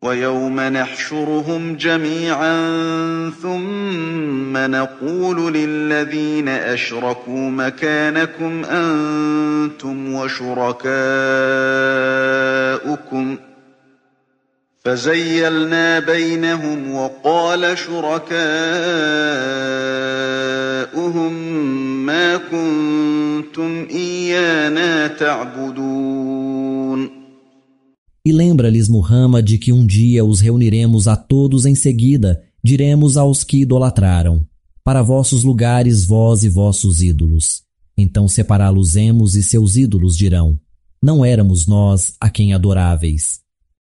ويوم نحشرهم جميعا ثم نقول للذين أشركوا مكانكم أنتم وشركاؤكم فزيلنا بينهم وقال شركاؤهم ما كنتم إيانا تعبدون. E lembra-lhes, Muhammad, que um dia os reuniremos a todos em seguida, diremos aos que idolatraram: para vossos lugares vós e vossos ídolos. Então separá-los-emos e seus ídolos dirão: não éramos nós a quem adoráveis.